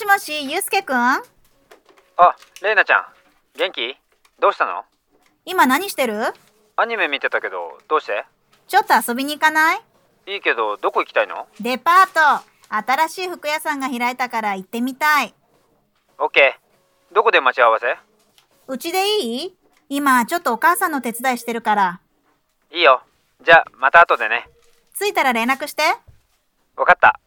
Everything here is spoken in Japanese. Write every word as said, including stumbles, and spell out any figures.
しもし、ゆうすけくん？ あ、れいなちゃん、元気？どうしたの？ 今何してる？ アニメ見てたけど、どうして？ ちょっと遊びに行かない？ いいけど、どこ行きたいの？ デパート。新しい服屋さんが開いたから行ってみたい。 オッケー。どこで待ち合わせ？ うちでいい？今ちょっとお母さんの手伝いしてるから。 いいよ。じゃあ、また後でね。 着いたら連絡して。 わかった。